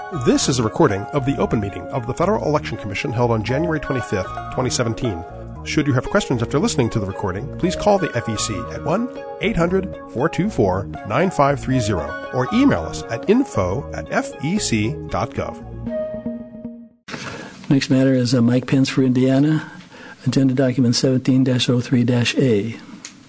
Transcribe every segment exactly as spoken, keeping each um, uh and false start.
This is a recording of the open meeting of the Federal Election Commission held on January twenty-fifth, twenty seventeen. Should you have questions after listening to the recording, please call the F E C at one eight hundred four two four nine five three zero or email us at info at f e c dot gov. Next matter is uh, Mike Pence for Indiana, Agenda Document seventeen dash oh three dash A.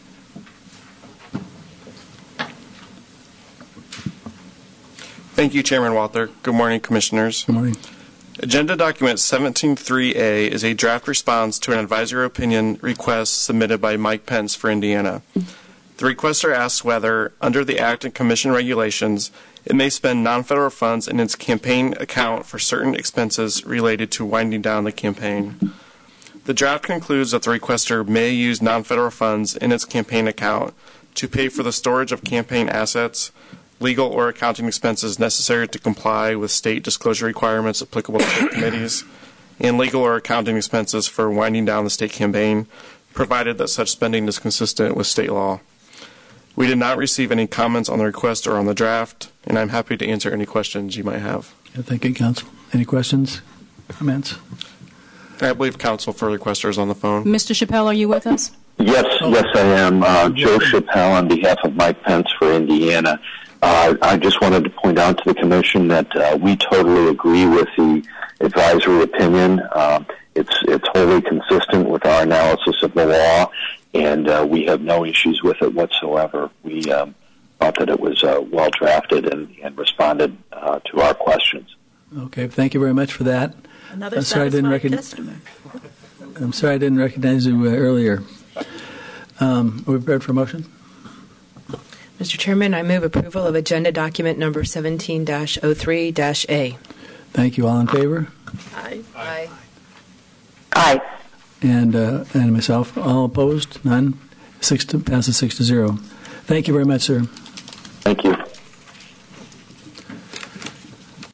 Thank you, Chairman Walther. Good morning, Commissioners. Good morning. Agenda Document seventeen three A is a draft response to an advisory opinion request submitted by Mike Pence for Indiana. The requester asks whether, under the Act and Commission regulations, it may spend non-federal funds in its campaign account for certain expenses related to winding down the campaign. The draft concludes that the requester may use non-federal funds in its campaign account to pay for the storage of campaign assets, legal or accounting expenses necessary to comply with state disclosure requirements applicable to state committees, and legal or accounting expenses for winding down the state campaign, provided that such spending is consistent with state law. We did not receive any comments on the request or on the draft, and I'm happy to answer any questions you might have. Thank you, Counsel. Any questions, comments? I believe Counsel for the requester is on the phone. Mister Chappelle, are you with us? Yes, oh. yes, I am. Uh, Joe Chappelle on behalf of Mike Pence for Indiana. Uh, I just wanted to point out to the Commission that uh, we totally agree with the advisory opinion. Uh, it's it's wholly consistent with our analysis of the law, and uh, we have no issues with it whatsoever. We um, thought that it was uh, well drafted and, and responded uh, to our questions. Okay, thank you very much for that. Another I'm sorry I didn't recognize. I'm sorry I didn't recognize you uh, earlier. Um, are we prepared for a motion? Mister Chairman, I move approval of Agenda Document Number seventeen dash oh three dash A. Thank you. All in favor? Aye. Aye. Aye. And uh, and myself, all opposed? None. Six to, passes six to zero. Thank you very much, sir. Thank you.